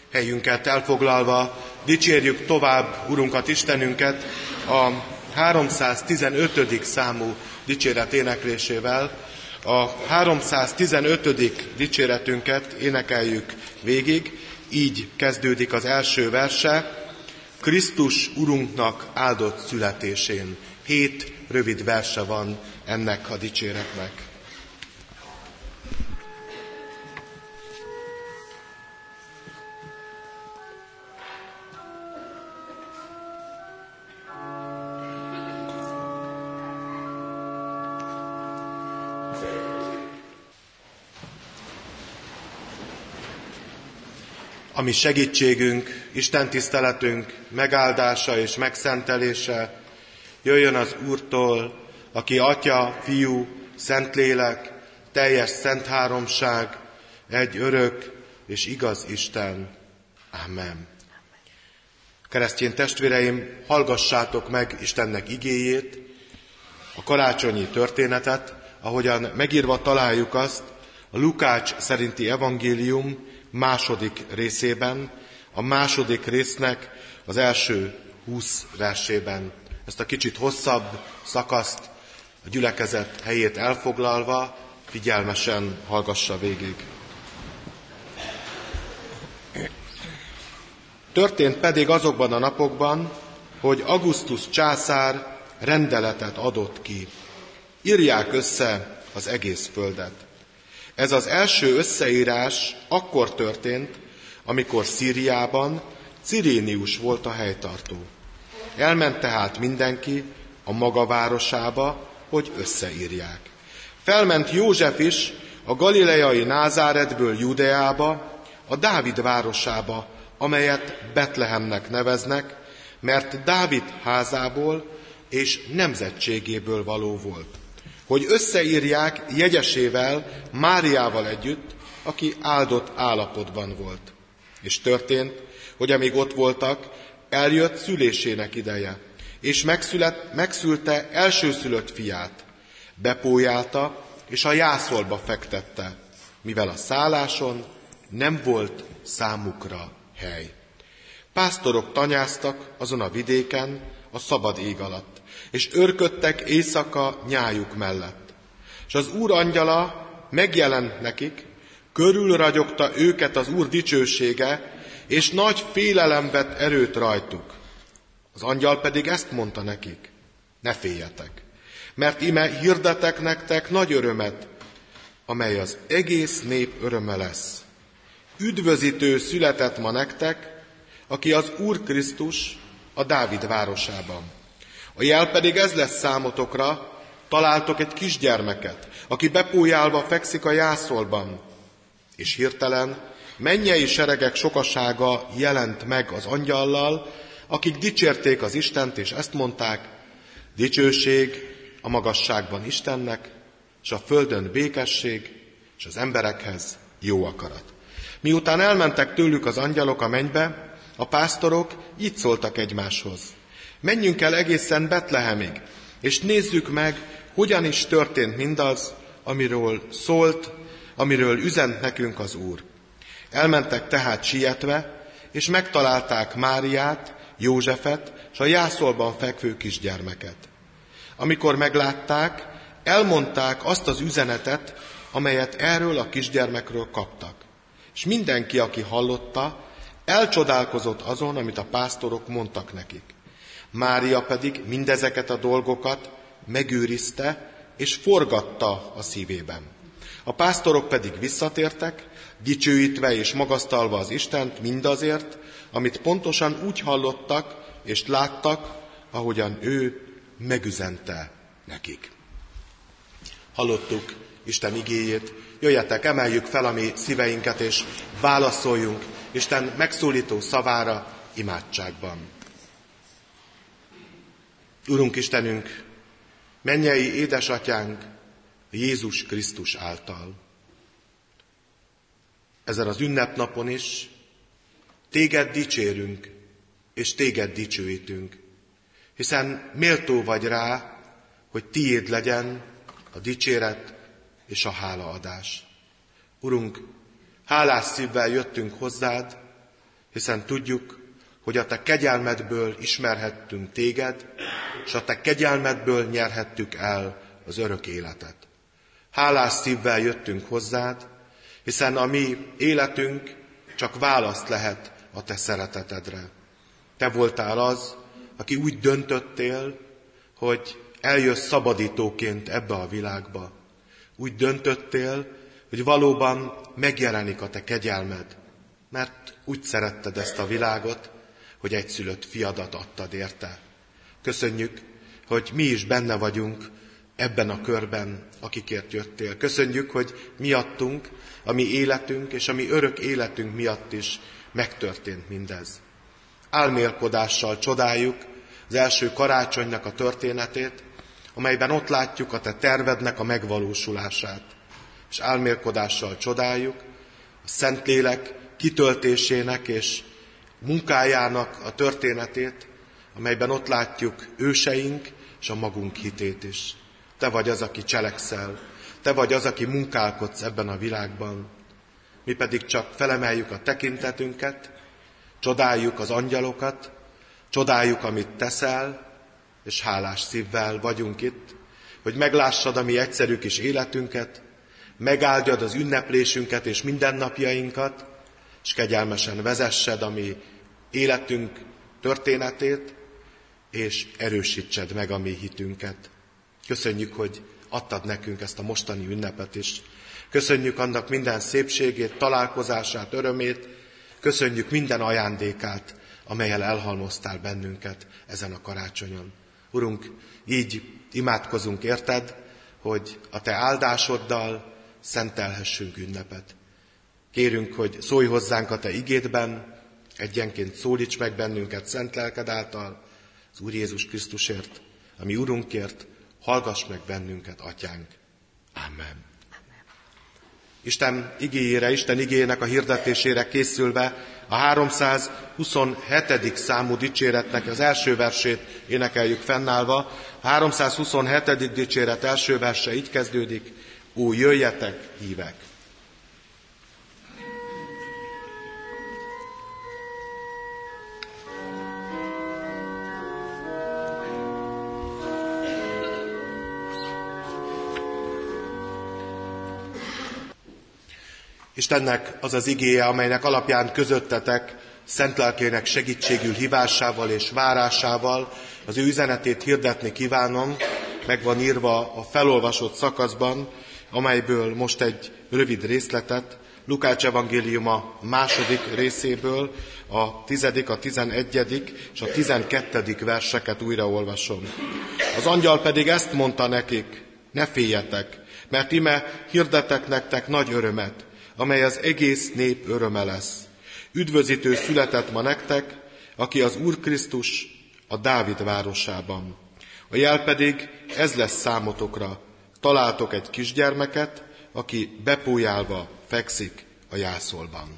Helyünket elfoglalva dicsérjük tovább Urunkat, Istenünket a 315. számú dicséret éneklésével. A 315. dicséretünket énekeljük végig, így kezdődik az első verse: Krisztus Urunknak áldott születésén. 7 rövid verse van ennek a dicséretnek. A mi segítségünk, istentiszteletünk megáldása és megszentelése jöjjön az Úrtól, aki Atya, Fiú, Szentlélek, teljes szent háromság, egy örök és igaz Isten. Amen. Keresztény testvéreim, hallgassátok meg Istennek igéjét, a karácsonyi történetet, ahogyan megírva találjuk azt a Lukács szerinti evangélium második részében, a második résznek az első 20 versében. Ezt a kicsit hosszabb szakaszt a gyülekezet helyét elfoglalva figyelmesen hallgassa végig. Történt pedig azokban a napokban, hogy Augustus császár rendeletet adott ki. Írják össze az egész földet. Ez az első összeírás akkor történt, amikor Szíriában Cirénius volt a helytartó. Elment tehát mindenki a maga városába, hogy összeírják. Felment József is a galileai Názáretből Judeába, a Dávid városába, amelyet Betlehemnek neveznek, mert Dávid házából és nemzetségéből való volt, hogy összeírják jegyesével, Máriával együtt, aki áldott állapotban volt. És történt, hogy amíg ott voltak, eljött szülésének ideje, és megszülte elsőszülött fiát. Bepójálta, és a jászolba fektette, mivel a szálláson nem volt számukra hely. Pásztorok tanyáztak azon a vidéken, a szabad ég alatt, és őrködtek éjszaka nyájuk mellett. És az Úr angyala megjelent nekik, körülragyogta őket az Úr dicsősége, és nagy félelem vett erőt rajtuk. Az angyal pedig ezt mondta nekik: ne féljetek, mert íme hirdetek nektek nagy örömet, amely az egész nép öröme lesz. Üdvözítő született ma nektek, aki az Úr Krisztus a Dávid városában. A jel pedig ez lesz számotokra: találtok egy kisgyermeket, aki bepójálva fekszik a jászolban. És hirtelen mennyei seregek sokasága jelent meg az angyallal, akik dicsérték az Istent, és ezt mondták: dicsőség a magasságban Istennek, és a földön békesség, és az emberekhez jó akarat. Miután elmentek tőlük az angyalok a mennybe, a pásztorok így szóltak egymáshoz: menjünk el egészen Betlehemig, és nézzük meg, hogyan is történt mindaz, amiről szólt, amiről üzent nekünk az Úr. Elmentek tehát sietve, és megtalálták Máriát, Józsefet, és a jászolban fekvő kisgyermeket. Amikor meglátták, elmondták azt az üzenetet, amelyet erről a kisgyermekről kaptak. És mindenki, aki hallotta, elcsodálkozott azon, amit a pásztorok mondtak nekik. Mária pedig mindezeket a dolgokat megőrizte, és forgatta a szívében. A pásztorok pedig visszatértek, dicsőítve és magasztalva az Istent mindazért, amit pontosan úgy hallottak és láttak, ahogyan ő megüzente nekik. Hallottuk Isten igéjét, jöjjetek, emeljük fel a mi szíveinket, és válaszoljunk Isten megszólító szavára imádságban. Urunk Istenünk, mennyei édesatyánk, Jézus Krisztus által. Ezen az ünnepnapon is téged dicsérünk, és téged dicsőítünk, hiszen méltó vagy rá, hogy tiéd legyen a dicséret és a hálaadás. Urunk, hálás szívvel jöttünk hozzád, hiszen tudjuk, hogy a te kegyelmedből ismerhettünk téged, és a te kegyelmedből nyerhettük el az örök életet. Hálás szívvel jöttünk hozzád, hiszen a mi életünk csak választ lehet a te szeretetedre. Te voltál az, aki úgy döntöttél, hogy eljössz szabadítóként ebbe a világba. Úgy döntöttél, hogy valóban megjelenik a te kegyelmed, mert úgy szeretted ezt a világot, hogy egyszülött fiadat adtad érte. Köszönjük, hogy mi is benne vagyunk ebben a körben, akikért jöttél. Köszönjük, hogy miattunk, a mi életünk és a mi örök életünk miatt is megtörtént mindez. Álmélkodással csodáljuk az első karácsonynak a történetét, amelyben ott látjuk a te tervednek a megvalósulását. És álmélkodással csodáljuk a Szentlélek kitöltésének és munkájának a történetét, amelyben ott látjuk őseink és a magunk hitét is. Te vagy az, aki cselekszel, te vagy az, aki munkálkodsz ebben a világban. Mi pedig csak felemeljük a tekintetünket, csodáljuk az angyalokat, csodáljuk, amit teszel, és hálás szívvel vagyunk itt, hogy meglássad a mi egyszerű kis életünket, megáldjad az ünneplésünket és mindennapjainkat, és kegyelmesen vezessed a mi életünk történetét, és erősítsed meg a mi hitünket. Köszönjük, hogy adtad nekünk ezt a mostani ünnepet is. Köszönjük annak minden szépségét, találkozását, örömét, köszönjük minden ajándékát, amellyel elhalmoztál bennünket ezen a karácsonyon. Urunk, így imádkozunk érted, hogy a te áldásoddal szentelhessünk ünnepet. Kérünk, hogy szólj hozzánk a te igédben, egyenként szólíts meg bennünket szent lelked által, az Úr Jézus Krisztusért, a mi Urunkért, hallgass meg bennünket, Atyánk. Amen. Isten igéjére, Isten igéjének a hirdetésére készülve a 327. számú dicséretnek az első versét énekeljük fennállva. A 327. dicséret első verse így kezdődik: Ó, jöjjetek, hívek! Istennek az az igéje, amelynek alapján közöttetek szent lelkének segítségül hívásával és várásával az ő üzenetét hirdetni kívánom, meg van írva a felolvasott szakaszban, amelyből most egy rövid részletet, Lukács evangéliuma második részéből a 10., a 11. és a 12. verseket újraolvasom. Az angyal pedig ezt mondta nekik: ne féljetek, mert ime hirdetek nektek nagy örömet, amely az egész nép öröme lesz. Üdvözítő született ma nektek, aki az Úr Krisztus a Dávid városában. A jel pedig ez lesz számotokra: találtok egy kisgyermeket, aki bepójálva fekszik a jászolban.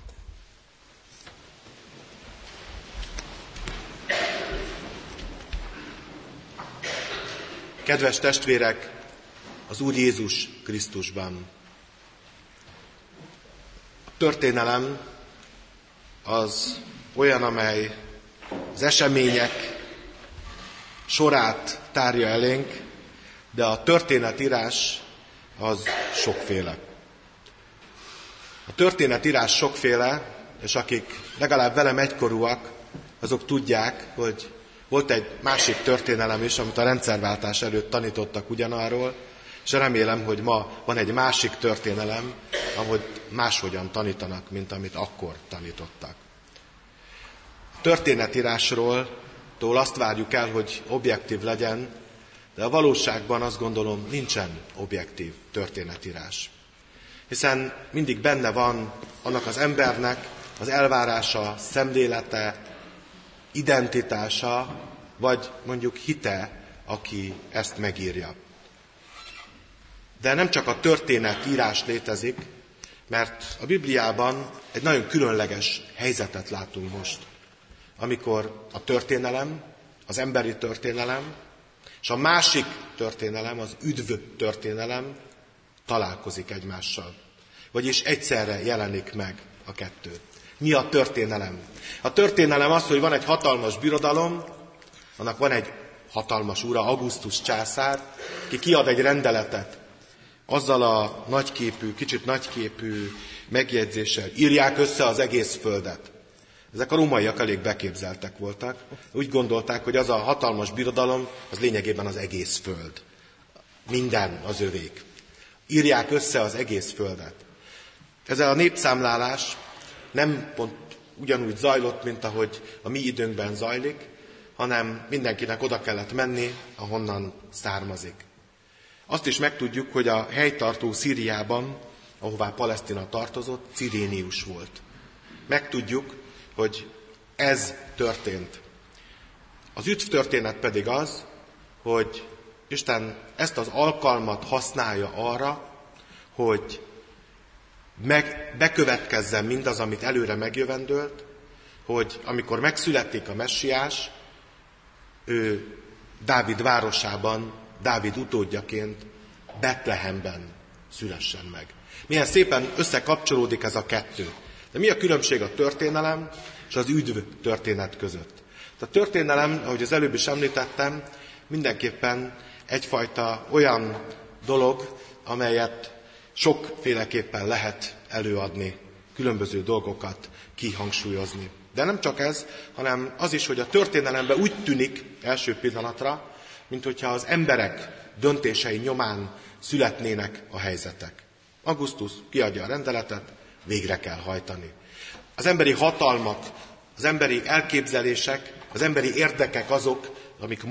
Kedves testvérek, az Úr Jézus Krisztusban! A történelem az olyan, amely az események sorát tárja elénk, de a történetírás az sokféle. A történetírás sokféle, és akik legalább velem egykorúak, azok tudják, hogy volt egy másik történelem is, amit a rendszerváltás előtt tanítottak ugyanarról, és remélem, hogy ma van egy másik történelem, ahogy máshogyan tanítanak, mint amit akkor tanítottak. A történetírásról azt várjuk el, hogy objektív legyen, de a valóságban azt gondolom, nincsen objektív történetírás. Hiszen mindig benne van annak az embernek az elvárása, szemlélete, identitása, vagy mondjuk hite, aki ezt megírja. De nem csak a történetírás létezik, mert a Bibliában egy nagyon különleges helyzetet látunk most, amikor a történelem, az emberi történelem, és a másik történelem, az üdv történelem találkozik egymással. Vagyis egyszerre jelenik meg a kettő. Mi a történelem? A történelem az, hogy van egy hatalmas birodalom, annak van egy hatalmas ura, Augustus császár, ki kiad egy rendeletet, azzal a kicsit nagyképű megjegyzéssel írják össze az egész földet. Ezek a rómaiak elég beképzeltek voltak. Úgy gondolták, hogy az a hatalmas birodalom, az lényegében az egész föld. Minden az övék. Írják össze az egész földet. Ez a népszámlálás nem pont ugyanúgy zajlott, mint ahogy a mi időnkben zajlik, hanem mindenkinek oda kellett menni, ahonnan származik. Azt is megtudjuk, hogy a helytartó Szíriában, ahová Palesztina tartozott, Cirénius volt. Megtudjuk, hogy ez történt. Az üdvtörténet pedig az, hogy Isten ezt az alkalmat használja arra, hogy bekövetkezzen mindaz, amit előre megjövendölt, hogy amikor megszületik a messiás, ő Dávid városában, Dávid utódjaként, Betlehemben szülessen meg. Milyen szépen összekapcsolódik ez a kettő. De mi a különbség a történelem és az üdv történet között? A történelem, ahogy az előbb is említettem, mindenképpen egyfajta olyan dolog, amelyet sokféleképpen lehet előadni, különböző dolgokat kihangsúlyozni. De nem csak ez, hanem az is, hogy a történelemben úgy tűnik első pillanatra, mint hogyha az emberek döntései nyomán születnének a helyzetek. Augustus kiadja a rendeletet, végre kell hajtani. Az emberi hatalmak, az emberi elképzelések, az emberi érdekek azok, amik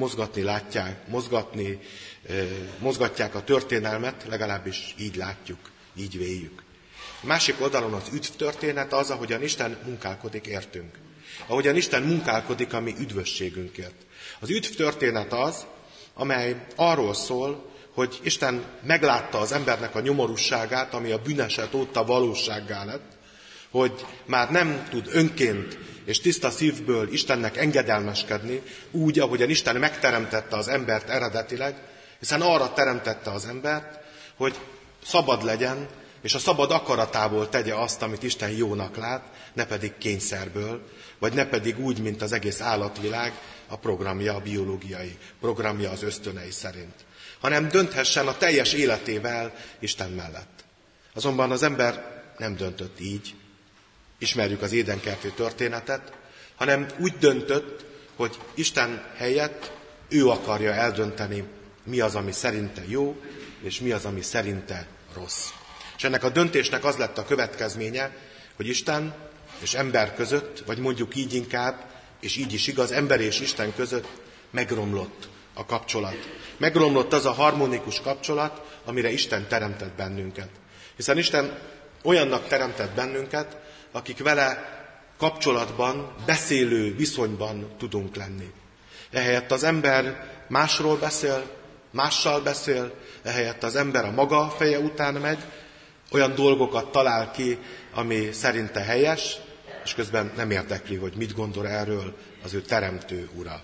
mozgatják a történelmet, legalábbis így látjuk, így véljük. A másik oldalon az üdv történet az, ahogyan Isten munkálkodik értünk. Ahogyan Isten munkálkodik a mi üdvösségünkért. Az üdv történet az, amely arról szól, hogy Isten meglátta az embernek a nyomorúságát, ami a bűneset óta valósággá lett, hogy már nem tud önként és tiszta szívből Istennek engedelmeskedni, úgy, ahogyan Isten megteremtette az embert eredetileg, hiszen arra teremtette az embert, hogy szabad legyen, és a szabad akaratából tegye azt, amit Isten jónak lát, ne pedig kényszerből, vagy ne pedig úgy, mint az egész állatvilág, a programja, a biológiai programja az ösztönei szerint, hanem dönthessen a teljes életével Isten mellett. Azonban az ember nem döntött így, ismerjük az édenkerti történetet, hanem úgy döntött, hogy Isten helyett ő akarja eldönteni, mi az, ami szerinte jó, és mi az, ami szerinte rossz. És ennek a döntésnek az lett a következménye, hogy Isten és ember között, vagy mondjuk így inkább, és így is igaz, ember és Isten között megromlott a kapcsolat. Megromlott az a harmonikus kapcsolat, amire Isten teremtett bennünket. Hiszen Isten olyannak teremtett bennünket, akik vele kapcsolatban, beszélő viszonyban tudunk lenni. Ehelyett az ember másról beszél, mással beszél, ehelyett az ember a maga feje után megy, olyan dolgokat talál ki, ami szerinte helyes, és közben nem érdekli, hogy mit gondol erről az ő teremtő ura.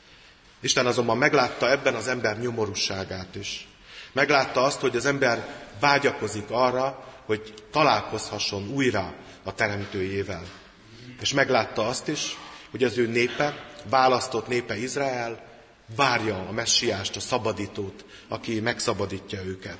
Isten azonban meglátta ebben az ember nyomorúságát is. Meglátta azt, hogy az ember vágyakozik arra, hogy találkozhasson újra a teremtőjével. És meglátta azt is, hogy az ő népe, választott népe Izrael várja a messiást, a szabadítót, aki megszabadítja őket.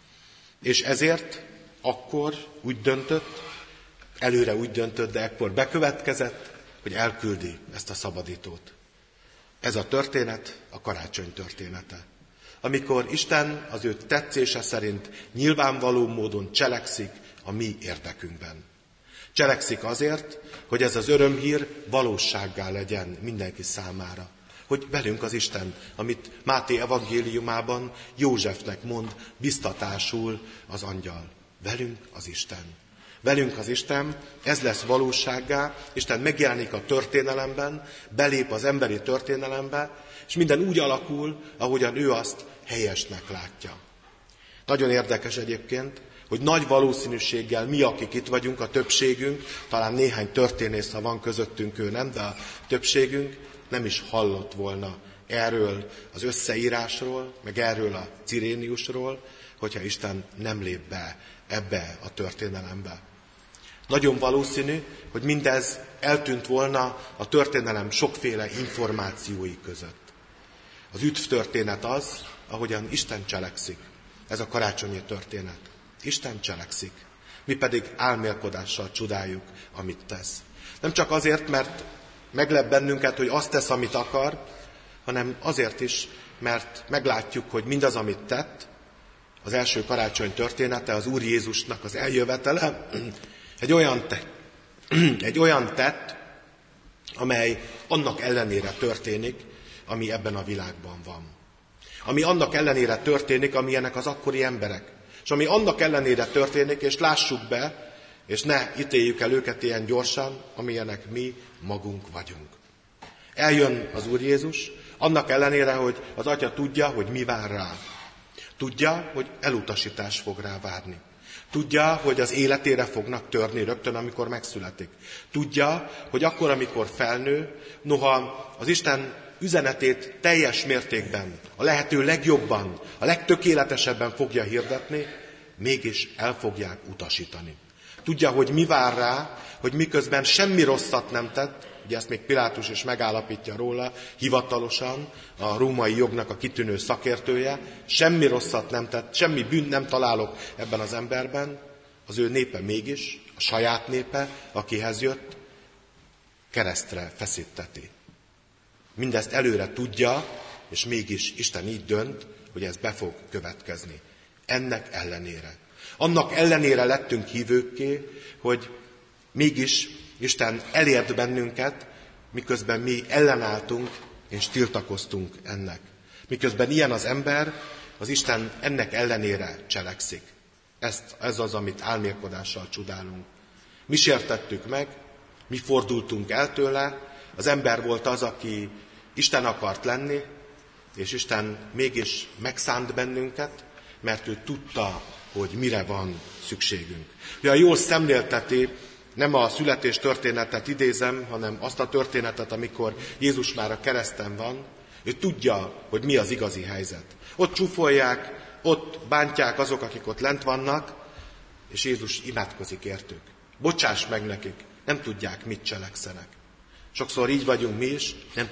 És ezért akkor úgy döntött, előre úgy döntött, de ekkor bekövetkezett, hogy elküldi ezt a szabadítót. Ez a történet a karácsony története. Amikor Isten az ő tetszése szerint nyilvánvaló módon cselekszik a mi érdekünkben. Cselekszik azért, hogy ez az örömhír valósággá legyen mindenki számára. Hogy velünk az Isten, amit Máté evangéliumában Józsefnek mond biztatásul az angyal. Velünk az Isten. Velünk az Isten, ez lesz valósággá, Isten megjelenik a történelemben, belép az emberi történelembe, és minden úgy alakul, ahogyan ő azt helyesnek látja. Nagyon érdekes egyébként, hogy nagy valószínűséggel mi, akik itt vagyunk, a többségünk, talán néhány történész, ha van közöttünk, ő nem, de a többségünk nem is hallott volna erről az összeírásról, meg erről a Ciréniusról, hogyha Isten nem lép be ebbe a történelembe. Nagyon valószínű, hogy mindez eltűnt volna a történelem sokféle információi között. Az üdvtörténet az, ahogyan Isten cselekszik. Ez a karácsonyi történet. Isten cselekszik. Mi pedig álmélkodással csodáljuk, amit tesz. Nem csak azért, mert meglep bennünket, hogy azt tesz, amit akar, hanem azért is, mert meglátjuk, hogy mindaz, amit tett, az első karácsony története, az Úr Jézusnak az eljövetele, egy olyan tett, amely annak ellenére történik, ami ebben a világban van. Ami annak ellenére történik, amilyenek az akkori emberek. És ami annak ellenére történik, és lássuk be, és ne ítéljük el őket ilyen gyorsan, amilyenek mi magunk vagyunk. Eljön az Úr Jézus, annak ellenére, hogy az Atya tudja, hogy mi vár rá. Tudja, hogy elutasítás fog rá várni. Tudja, hogy az életére fognak törni rögtön, amikor megszületik. Tudja, hogy akkor, amikor felnő, noha az Isten üzenetét teljes mértékben, a lehető legjobban, a legtökéletesebben fogja hirdetni, mégis el fogják utasítani. Tudja, hogy mi vár rá, hogy miközben semmi rosszat nem tett, ugye ezt még Pilátus is megállapítja róla, hivatalosan, a római jognak a kitűnő szakértője, semmi rosszat nem tett, semmi bűnt nem találok ebben az emberben, az ő népe mégis, a saját népe, akihez jött, keresztre feszíteti. Mindezt előre tudja, és mégis Isten így dönt, hogy ez be fog következni. Ennek ellenére. Annak ellenére lettünk hívőkké, hogy mégis Isten elért bennünket, miközben mi ellenálltunk és tiltakoztunk ennek. Miközben ilyen az ember, az Isten ennek ellenére cselekszik. Ez az, amit álmélkodással csodálunk. Mi sértettük meg, mi fordultunk el tőle, az ember volt az, aki Isten akart lenni, és Isten mégis megszánt bennünket, mert ő tudta, hogy mire van szükségünk. Olyan jól szemlélteti, nem a születés történetet idézem, hanem azt a történetet, amikor Jézus már a kereszten van, ő tudja, hogy mi az igazi helyzet. Ott csúfolják, ott bántják azok, akik ott lent vannak, és Jézus imádkozik értük. Bocsáss meg nekik, nem tudják, mit cselekszenek. Sokszor így vagyunk mi is, nem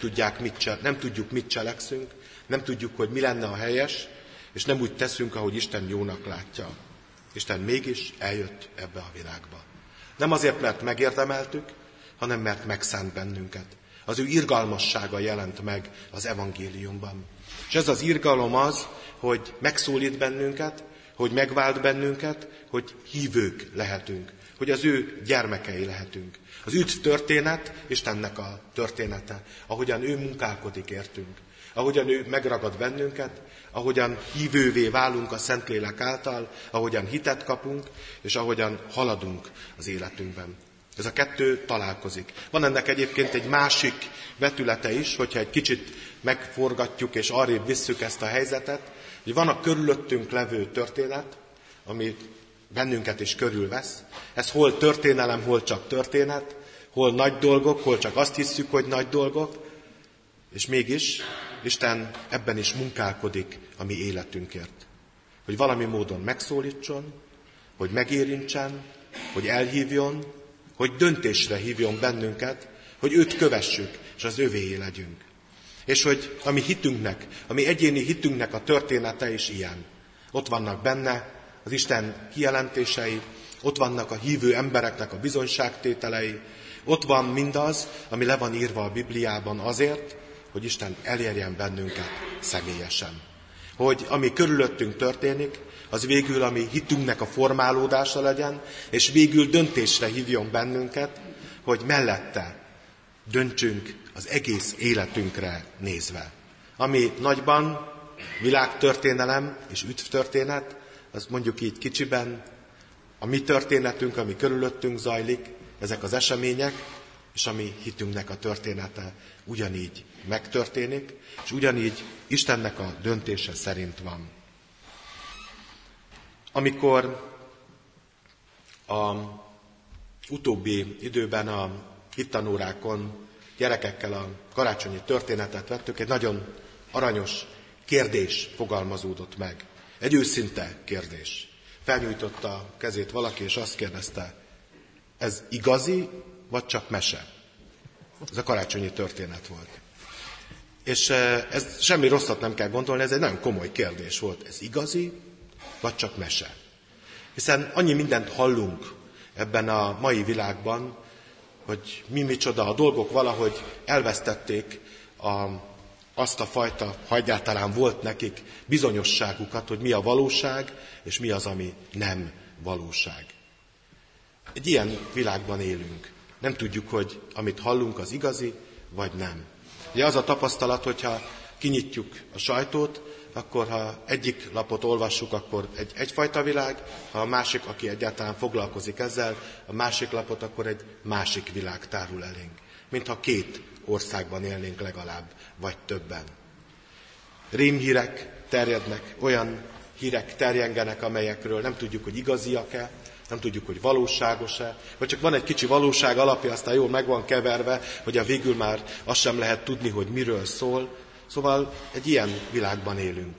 tudjuk, mit cselekszünk, nem tudjuk, hogy mi lenne a helyes, és nem úgy teszünk, ahogy Isten jónak látja. Isten mégis eljött ebbe a világba. Nem azért, mert megérdemeltük, hanem mert megszánt bennünket. Az ő irgalmassága jelent meg az evangéliumban. És ez az irgalom az, hogy megszólít bennünket, hogy megvált bennünket, hogy hívők lehetünk, hogy az ő gyermekei lehetünk. Az üdv történet Istennek a története, ahogyan ő munkálkodik értünk, ahogyan ő megragad bennünket, ahogyan hívővé válunk a Szentlélek által, ahogyan hitet kapunk, és ahogyan haladunk az életünkben. Ez a kettő találkozik. Van ennek egyébként egy másik vetülete is, hogyha egy kicsit megforgatjuk és arrébb visszük ezt a helyzetet, hogy van a körülöttünk levő történet, ami bennünket is körülvesz. Ez hol történelem, hol csak történet, hol nagy dolgok, hol csak azt hisszük, hogy nagy dolgok, és mégis Isten ebben is munkálkodik a mi életünkért. Hogy valami módon megszólítson, hogy megérintsen, hogy elhívjon, hogy döntésre hívjon bennünket, hogy őt kövessük, és az övéé legyünk. És hogy a mi hitünknek, a mi egyéni hitünknek a története is ilyen. Ott vannak benne az Isten kijelentései, ott vannak a hívő embereknek a bizonyságtételei, ott van mindaz, ami le van írva a Bibliában azért, hogy Isten elérjen bennünket személyesen. Hogy ami körülöttünk történik, az végül a mi hitünknek a formálódása legyen, és végül döntésre hívjon bennünket, hogy mellette döntsünk az egész életünkre nézve. Ami nagyban világtörténelem és üdvtörténet, az mondjuk így kicsiben a mi történetünk, ami körülöttünk zajlik, ezek az események, és a mi hitünknek a története ugyanígy megtörténik, és ugyanígy Istennek a döntése szerint van. Amikor a utóbbi időben a hittanórákon gyerekekkel a karácsonyi történetet vettük, egy nagyon aranyos kérdés fogalmazódott meg. Egy őszinte kérdés. Felnyújtotta a kezét valaki, és azt kérdezte, ez igazi, vagy csak mese? Ez a karácsonyi történet volt. És ez semmi rosszat nem kell gondolni, ez egy nagyon komoly kérdés volt. Ez igazi, vagy csak mese? Hiszen annyi mindent hallunk ebben a mai világban, hogy micsoda, a dolgok valahogy elvesztették azt a fajta, ha egyáltalán volt nekik, bizonyosságukat, hogy mi a valóság, és mi az, ami nem valóság. Egy ilyen világban élünk. Nem tudjuk, hogy amit hallunk, az igazi, vagy nem. Ugye az a tapasztalat, hogyha kinyitjuk a sajtót, akkor ha egyik lapot olvassuk, akkor egyfajta világ, ha a másik, aki egyáltalán foglalkozik ezzel, a másik lapot, akkor egy másik világ tárul elénk. Mintha két országban élnénk legalább, vagy többen. Rémhírek terjednek, olyan hírek terjengenek, amelyekről nem tudjuk, hogy igaziak-e, nem tudjuk, hogy valóságos-e, vagy csak van egy kicsi valóság alapja, aztán jól meg van keverve, hogy a végül már azt sem lehet tudni, hogy miről szól. Szóval egy ilyen világban élünk.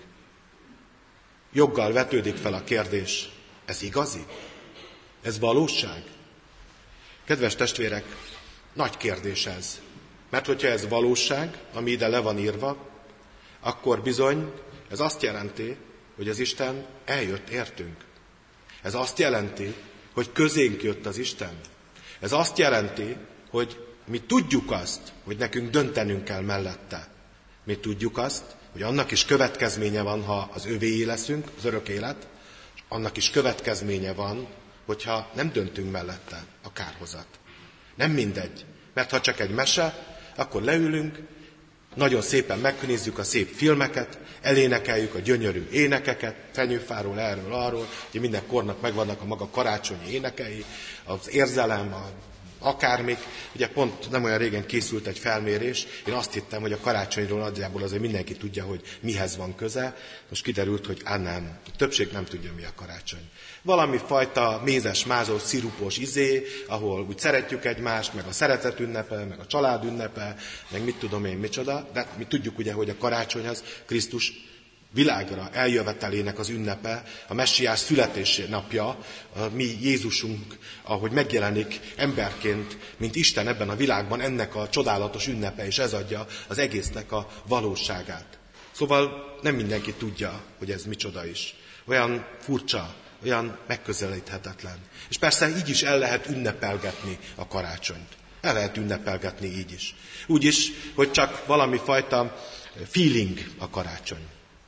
Joggal vetődik fel a kérdés, ez igazi? Ez valóság? Kedves testvérek, nagy kérdés ez. Mert hogyha ez valóság, ami ide le van írva, akkor bizony ez azt jelenti, hogy az Isten eljött értünk. Ez azt jelenti, hogy közénk jött az Isten. Ez azt jelenti, hogy mi tudjuk azt, hogy nekünk döntenünk kell mellette. Mi tudjuk azt, hogy annak is következménye van, ha az övéi leszünk, az örök élet, és annak is következménye van, hogyha nem döntünk mellette, a kárhozat. Nem mindegy, mert ha csak egy mese, akkor leülünk, nagyon szépen megnézzük a szép filmeket, elénekeljük a gyönyörű énekeket, fenyőfáról, erről, arról, ugye minden kornak megvannak a maga karácsonyi énekei, az érzelem, akármik. Ugye pont nem olyan régen készült egy felmérés, én azt hittem, hogy a karácsonyról nagyjából azért mindenki tudja, hogy mihez van köze. Most kiderült, hogy nem, a többség nem tudja, mi a karácsony. Valami fajta mézes, mázos, szirupos izé, ahol úgy szeretjük egymást, meg a szeretet ünnepe, meg a család ünnepe, meg mit tudom én micsoda, de mi tudjuk ugye, hogy a karácsony az Krisztus világra eljövetelének az ünnepe, a messiás születési napja, a mi Jézusunk, ahogy megjelenik emberként, mint Isten ebben a világban, ennek a csodálatos ünnepe, és ez adja az egésznek a valóságát. Szóval nem mindenki tudja, hogy ez micsoda is. Olyan furcsa, olyan megközelíthetetlen. És persze így is el lehet ünnepelgetni a karácsonyt. El lehet ünnepelgetni így is. Úgy is, hogy csak valami fajta feeling a karácsony.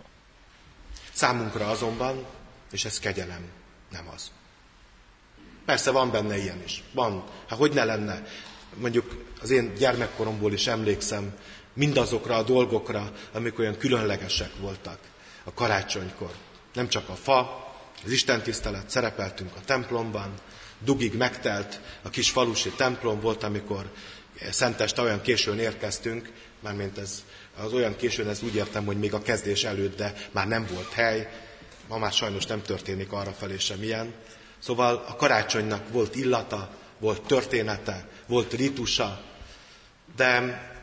Számunkra azonban, és ez kegyelem, nem az. Persze van benne ilyen is. Van. Hát hogy ne lenne? Mondjuk az én gyermekkoromból is emlékszem mindazokra a dolgokra, amik olyan különlegesek voltak a karácsonykor. Nem csak a fa, az istentisztelet, szerepeltünk a templomban, dugig megtelt a kis falusi templom volt, amikor szenteste olyan későn érkeztünk, mármint ez az olyan későn, ez úgy értem, hogy még a kezdés előtt, de már nem volt hely, ma már sajnos nem történik arrafelé sem ilyen. Szóval a karácsonynak volt illata, volt története, volt ritusa, de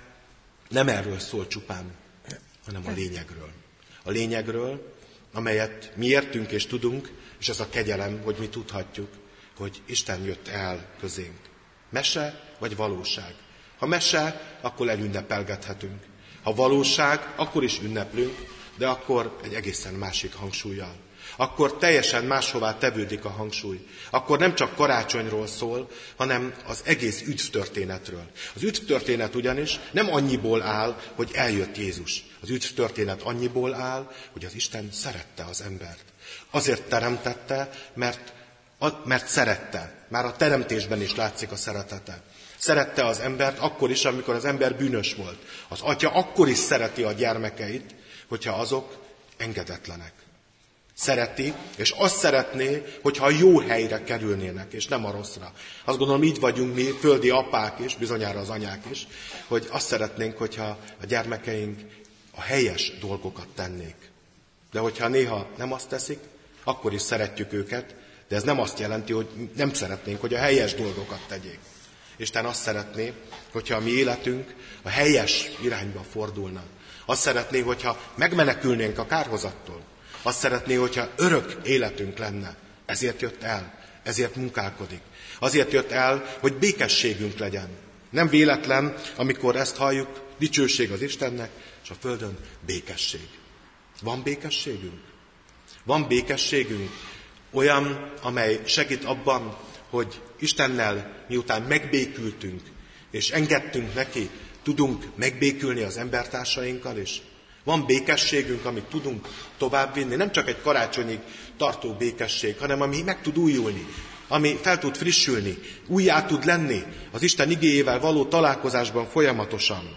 nem erről szól csupán, hanem a lényegről. A lényegről, amelyet mi értünk és tudunk, és ez a kegyelem, hogy mi tudhatjuk, hogy Isten jött el közénk. Mese vagy valóság? Ha mese, akkor elünnepelgethetünk. Ha valóság, akkor is ünneplünk, de akkor egy egészen másik hangsúllyal. Akkor teljesen máshová tevődik a hangsúly. Akkor nem csak karácsonyról szól, hanem az egész üdvtörténetről. Az üdvtörténet ugyanis nem annyiból áll, hogy eljött Jézus. Az üdvtörténet annyiból áll, hogy az Isten szerette az embert. Azért teremtette, mert szerette. Már a teremtésben is látszik a szeretete. Szerette az embert akkor is, amikor az ember bűnös volt. Az atya akkor is szereti a gyermekeit, hogyha azok engedetlenek. Szereti, és azt szeretné, hogyha a jó helyre kerülnének, és nem a rosszra. Azt gondolom, így vagyunk mi, földi apák is, bizonyára az anyák is, hogy azt szeretnénk, hogyha a gyermekeink a helyes dolgokat tennék. De hogyha néha nem azt teszik, akkor is szeretjük őket, de ez nem azt jelenti, hogy nem szeretnénk, hogy a helyes dolgokat tegyék. Isten azt szeretné, hogyha a mi életünk a helyes irányba fordulna. Azt szeretné, hogyha megmenekülnénk a kárhozattól. Azt szeretné, hogyha örök életünk lenne. Ezért jött el. ezért munkálkodik. Azért jött el, hogy békességünk legyen. Nem véletlen, amikor ezt halljuk, dicsőség az Istennek, és a földön békesség. Van békességünk? Van békességünk olyan, amely segít abban, hogy Istennel miután megbékültünk, és engedtünk neki, tudunk megbékülni az embertársainkkal is? Van békességünk, amit tudunk továbbvinni, nem csak egy karácsonyig tartó békesség, hanem ami meg tud újulni, ami fel tud frissülni, újjá tud lenni az Isten igéjével való találkozásban folyamatosan.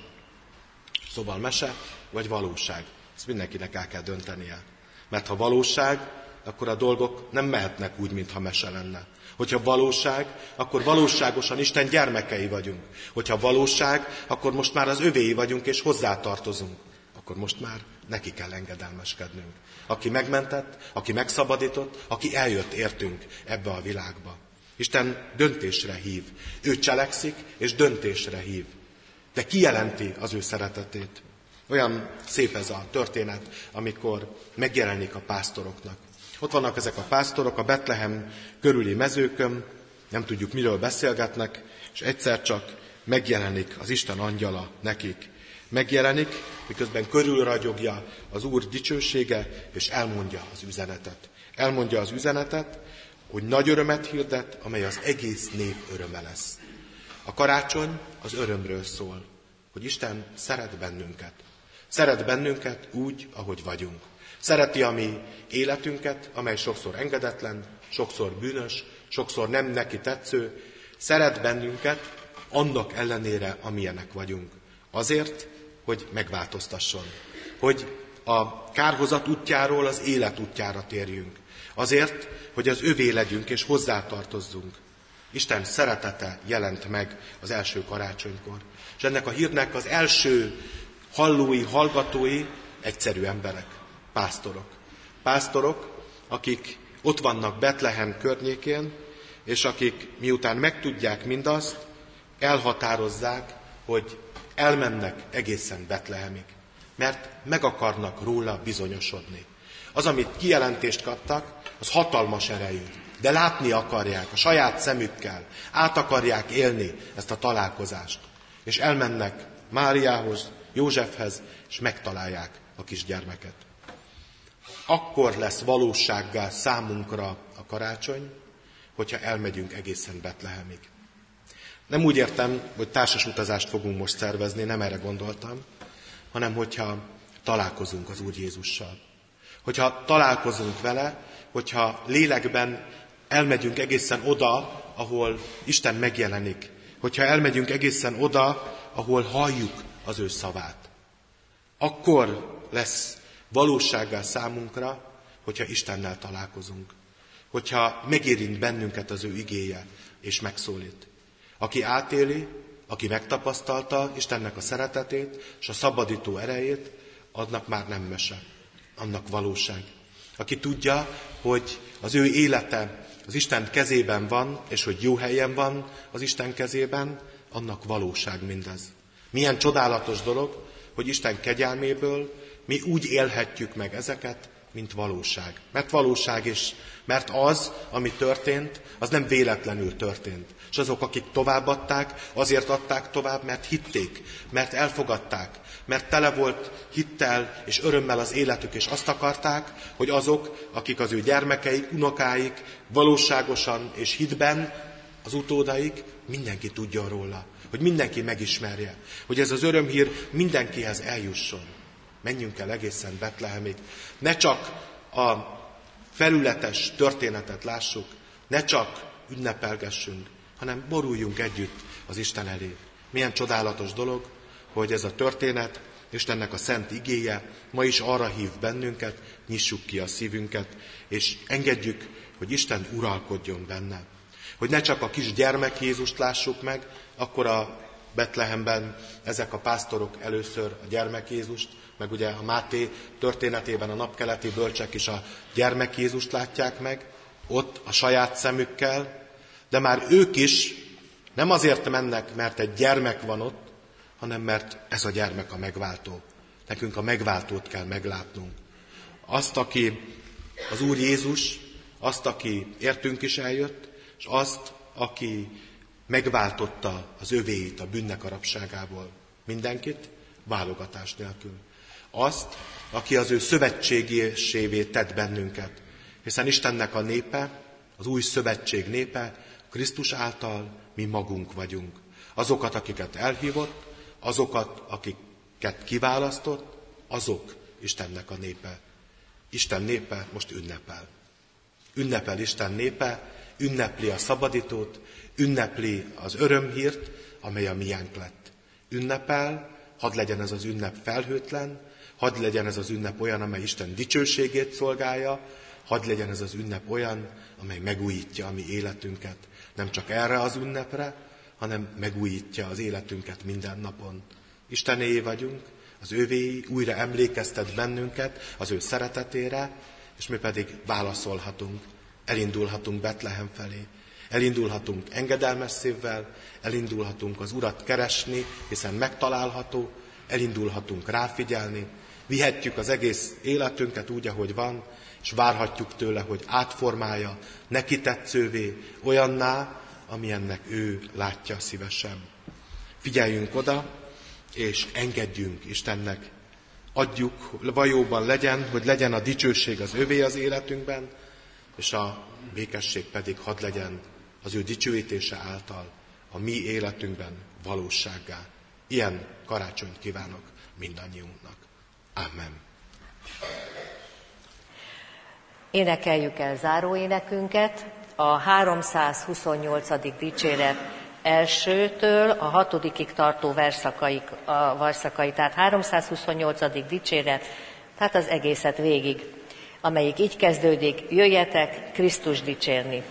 Szóval mese vagy valóság? Ezt mindenkinek el kell döntenie. Mert ha valóság, akkor a dolgok nem mehetnek úgy, mintha mese lenne. Hogyha valóság, akkor valóságosan Isten gyermekei vagyunk. Hogyha valóság, akkor most már az övéi vagyunk és hozzátartozunk. Akkor most már neki kell engedelmeskednünk. Aki megmentett, aki megszabadított, aki eljött értünk ebbe a világba. Isten döntésre hív. Ő cselekszik és döntésre hív. De kijelenti az ő szeretetét. Olyan szép ez a történet, amikor megjelenik a pásztoroknak. Ott vannak ezek a pásztorok a Betlehem körüli mezőkön, nem tudjuk miről beszélgetnek, és egyszer csak megjelenik az Isten angyala nekik. Megjelenik, miközben körülragyogja az Úr dicsősége, és elmondja az üzenetet. Elmondja az üzenetet, hogy nagy örömet hirdet, amely az egész nép öröme lesz. A karácsony az örömről szól, hogy Isten szeret bennünket. Szeret bennünket úgy, ahogy vagyunk. Szereti a mi életünket, amely sokszor engedetlen, sokszor bűnös, sokszor nem neki tetsző. Szeret bennünket annak ellenére, amilyenek vagyunk. Azért, hogy megváltoztasson. Hogy a kárhozat útjáról az élet útjára térjünk. Azért, hogy az övé legyünk és hozzátartozzunk. Isten szeretete jelent meg az első karácsonykor. És ennek a hírnek az első hallói, hallgatói egyszerű emberek, pásztorok. Pásztorok, akik ott vannak Betlehem környékén, és akik miután megtudják mindazt, elhatározzák, hogy elmennek egészen Betlehemig, mert meg akarnak róla bizonyosodni. Az, amit kijelentést kaptak, az hatalmas erejű, de látni akarják a saját szemükkel, át akarják élni ezt a találkozást, és elmennek Máriához, Józsefhez, és megtalálják a kisgyermeket. Akkor lesz valósággá számunkra a karácsony, hogyha elmegyünk egészen Betlehemig. Nem úgy értem, hogy társas utazást fogunk most szervezni, nem erre gondoltam, hanem hogyha találkozunk az Úr Jézussal. Hogyha találkozunk vele, hogyha lélekben elmegyünk egészen oda, ahol Isten megjelenik. Hogyha elmegyünk egészen oda, ahol halljuk az ő szavát. Akkor lesz valósággá számunkra, hogyha Istennel találkozunk. Hogyha megérint bennünket az ő igéje, és megszólít. Aki átéli, aki megtapasztalta Istennek a szeretetét és a szabadító erejét, annak már nem mese, annak valóság. Aki tudja, hogy az ő élete az Isten kezében van, és hogy jó helyen van az Isten kezében, annak valóság mindez. Milyen csodálatos dolog, hogy Isten kegyelméből mi úgy élhetjük meg ezeket, mint valóság. Mert valóság is, mert az, ami történt, az nem véletlenül történt. És azok, akik továbbadták, azért adták tovább, mert hitték, mert elfogadták, mert tele volt hittel és örömmel az életük, és azt akarták, hogy azok, akik az ő gyermekeik, unokáik valóságosan és hitben, az utódaik, mindenki tudjon róla, hogy mindenki megismerje, hogy ez az örömhír mindenkihez eljusson. Menjünk el egészen Betlehemig. Ne csak a felületes történetet lássuk, ne csak ünnepelgessünk, hanem boruljunk együtt az Isten elé. Milyen csodálatos dolog, hogy ez a történet, Istennek a szent igéje ma is arra hív bennünket, nyissuk ki a szívünket, és engedjük, hogy Isten uralkodjon benne. Hogy ne csak a kis gyermek Jézust lássuk meg, akkor a Betlehemben ezek a pásztorok először a gyermek Jézust, meg ugye a Máté történetében a napkeleti bölcsek is a gyermek Jézust látják meg, ott a saját szemükkel, de már ők is nem azért mennek, mert egy gyermek van ott, hanem mert ez a gyermek a megváltó. Nekünk a megváltót kell meglátnunk. Azt, aki az Úr Jézus, azt, aki értünk is eljött, és azt, aki megváltotta az övéit a bűnnek arapságából. Mindenkit, válogatás nélkül. Azt, aki az ő szövetségésévé tett bennünket. Hiszen Istennek a népe, az új szövetség népe, Krisztus által mi magunk vagyunk. Azokat, akiket elhívott, azokat, akiket kiválasztott, azok Istennek a népe. Isten népe most ünnepel. Ünnepel Isten népe, ünnepli a szabadítót, ünnepli az örömhírt, amely a miénk lett. Ünnepel, hadd legyen ez az ünnep felhőtlen, hadd legyen ez az ünnep olyan, amely Isten dicsőségét szolgálja, hadd legyen ez az ünnep olyan, amely megújítja a mi életünket. Nem csak erre az ünnepre, hanem megújítja az életünket minden napon. Istenéé vagyunk, az ővéi, újra emlékeztet bennünket az ő szeretetére, és mi pedig válaszolhatunk, elindulhatunk Betlehem felé. Elindulhatunk engedelmes szívvel, elindulhatunk az Urat keresni, hiszen megtalálható, elindulhatunk ráfigyelni, vihetjük az egész életünket úgy, ahogy van, és várhatjuk tőle, hogy átformálja, neki tetszővé, olyanná, amilyennek ő látja szívesen. Figyeljünk oda, és engedjünk Istennek. Adjuk, valóban legyen, hogy legyen a dicsőség az övé az életünkben, és a békesség pedig hadd legyen az ő dicsőítése által a mi életünkben valósággá. Ilyen karácsonyt kívánok mindannyiunknak. Amen. Énekeljük el záróénekünket, a 328. dicséret elsőtől a 6. tartó verszakait, tehát 328. dicséret, tehát az egészet végig, amelyik így kezdődik: jöjjetek Krisztus dicsérni.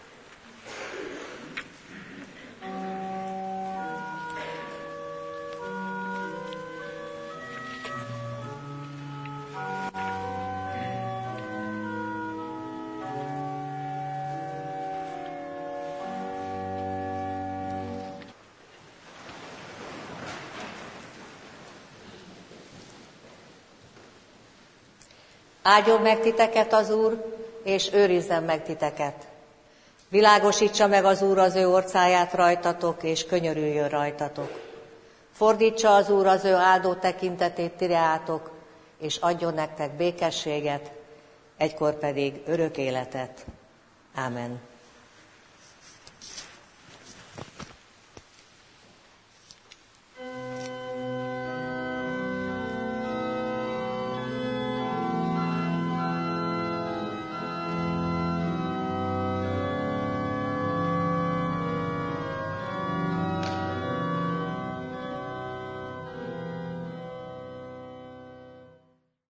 Áldjon meg titeket az Úr, és őrizzen meg titeket. Világosítsa meg az Úr az ő orcáját rajtatok, és könyörüljön rajtatok. Fordítsa az Úr az ő áldó tekintetét tireátok, és adjon nektek békességet, egykor pedig örök életet. Ámen.